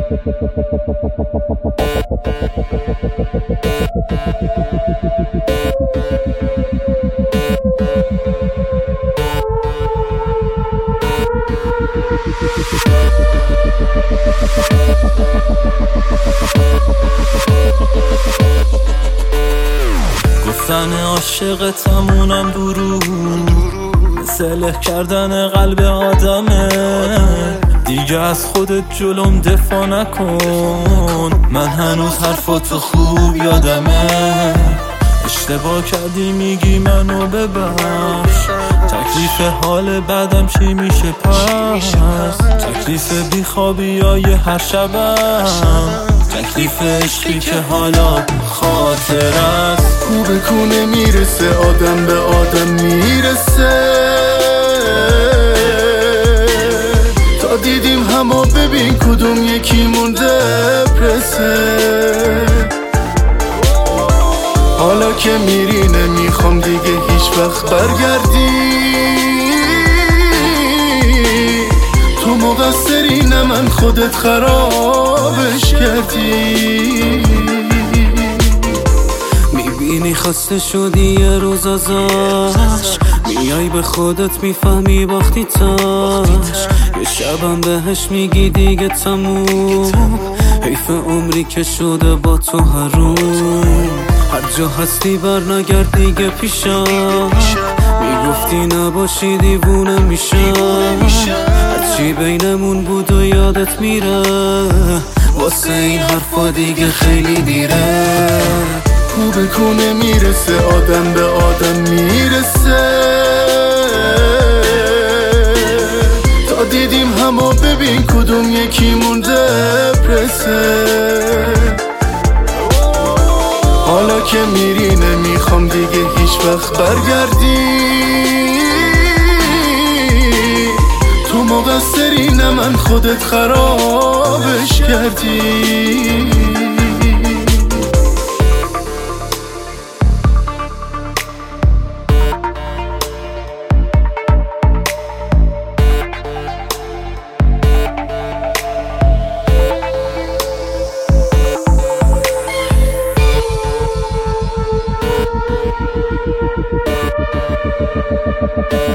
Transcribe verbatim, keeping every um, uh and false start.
گفتن عاشقتمونم درو مثل له کردن قلب آدمه. دیگه از خودت جلوم دفاع نکن، من هنوز حرفاتو خوب یادمه. اشتباه کردی میگی منو ببخش، تکلیف حال بعدم چی میشه پس؟ تکلیف بیخوابی های هر شبم، تکلیف عشقی که حالا خاطر است. کو به کو نمیرسه، آدم به آدم میرسه. تا دیدیم همو ببین کدوم یکی مونده پرسه. حالا که میری نمیخوام دیگه هیچ وقت برگردی. تو مقصری نه من، خودت خرابش کردی. میبینی خسته شدی یه روز ازش، میای به خودت میفهمی باختی تاش. یه شبم بهش میگی دیگه تموم، حیف عمری که شده با تو حروم. هر جا هستی بر نگرد دیگه پیشم، میگفتی نباشی دیوونه میشم. هرچی بینمون بود و یادت میره، واسه این حرفا دیگه خیلی دیره. کو به کو نمیرسه، آدم به آدم میرسه. تا دیدیم همو ببین کدوم یکی مونده پرسه. حالا که میری نمیخوام دیگه هیچ وقت برگردی. تو مقصری نه من، خودت خرابش کردی. Thank you.